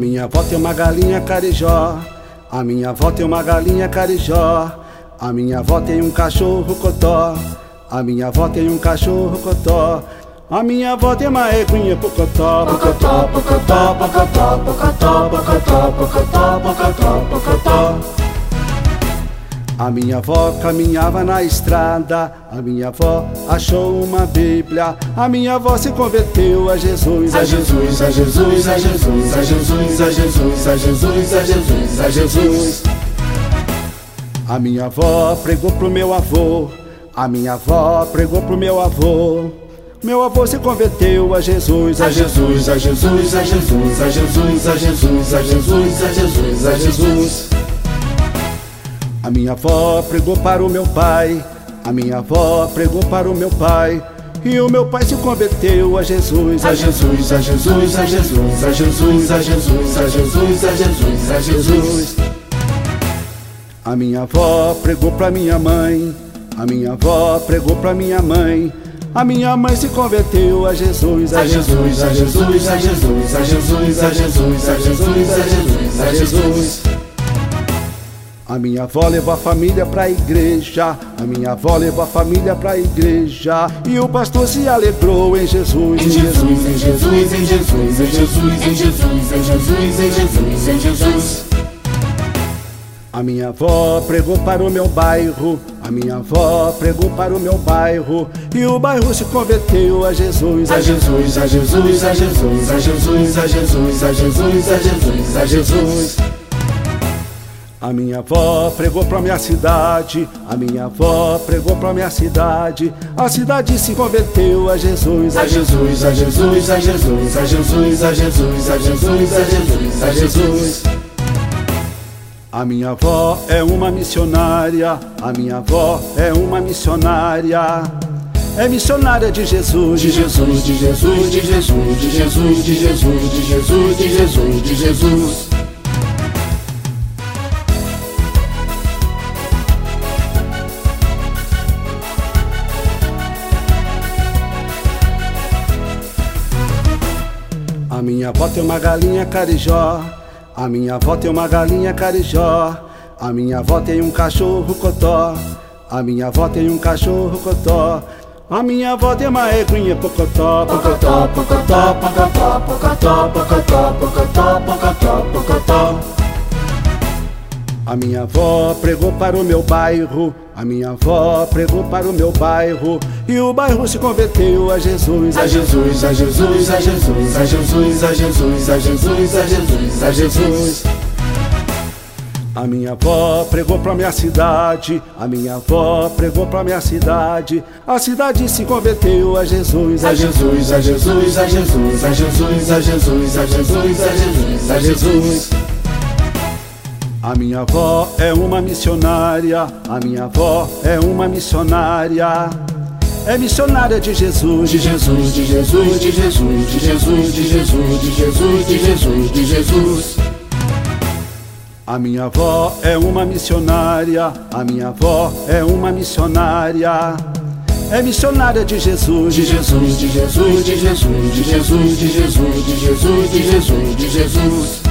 minha avó tem uma galinha carijó, a minha avó tem uma galinha carijó, a minha avó tem um cachorro cotó, a minha avó tem um cachorro cotó, a minha avó tem uma eguinha pocotó, pocotó, pocotó, pocotó, pocotó, pocotó, pocotó, pocotó, pocotó. A minha avó caminhava na estrada, a minha avó achou uma Bíblia, a minha avó se converteu a Jesus, a Jesus, a Jesus, a Jesus, a Jesus, a Jesus, a Jesus, a Jesus, a Jesus. A minha avó pregou pro meu avô, a minha avó pregou pro meu avô. Meu avô se converteu a Jesus, a Jesus, a Jesus, a Jesus, a Jesus, a Jesus, a Jesus, a Jesus, a Jesus. A minha avó pregou para o meu pai, a minha avó pregou para o meu pai, e o meu pai se converteu a Jesus, a Jesus, a Jesus, a Jesus, a Jesus, a Jesus, a Jesus, a Jesus, a Jesus. A minha avó pregou para minha mãe, a minha avó pregou para minha mãe, a minha mãe se converteu a Jesus, a Jesus, a Jesus, a Jesus, a Jesus, a Jesus, a Jesus, a Jesus, a Jesus. A minha avó levou a família pra igreja, a minha avó levou a família pra igreja, e o pastor se alegrou em Jesus, em Jesus, em Jesus, em Jesus, em Jesus, em Jesus, em Jesus, em Jesus, em Jesus. A minha avó pregou para o meu bairro, a minha avó pregou para o meu bairro, e o bairro se converteu a Jesus, a Jesus, a Jesus, a Jesus, a Jesus, a Jesus, a Jesus, a Jesus, a Jesus. A minha avó pregou pra minha cidade, a minha avó pregou pra minha cidade, a cidade se converteu a Jesus, a Jesus, a Jesus, a Jesus, a Jesus, a Jesus, a Jesus, a Jesus, a Jesus. A minha avó é uma missionária, a minha avó é uma missionária, é missionária de Jesus, de Jesus, de Jesus, de Jesus, de Jesus, de Jesus, de Jesus, de Jesus, de Jesus. A minha avó tem uma galinha carijó, a minha avó tem uma galinha carijó, a minha avó tem um cachorro cotó, a minha avó tem um cachorro cotó, a minha avó tem uma eguinha pocotó, pocotó, pocotó, pocotó, pocotó, pocotó, pocotó, pocotó, pocotó. A minha avó pregou para o meu bairro, a minha avó pregou para o meu bairro, e o bairro se converteu a Jesus, a Jesus, a Jesus, a Jesus, a Jesus, a Jesus, a Jesus, a Jesus, a Jesus. A minha avó pregou para minha cidade, a minha avó pregou para minha cidade, a cidade se converteu a Jesus, a Jesus, a Jesus, a Jesus, a Jesus, a Jesus, a Jesus, a Jesus, a Jesus. A minha avó é uma missionária, a minha avó é uma missionária, é missionária de Jesus, de Jesus, de Jesus, de Jesus, de Jesus, de Jesus, de Jesus, de Jesus, de Jesus. A minha avó é uma missionária, a minha avó é uma missionária, é missionária de Jesus, de Jesus, de Jesus, de Jesus, de Jesus, de Jesus, de Jesus, de Jesus, de Jesus.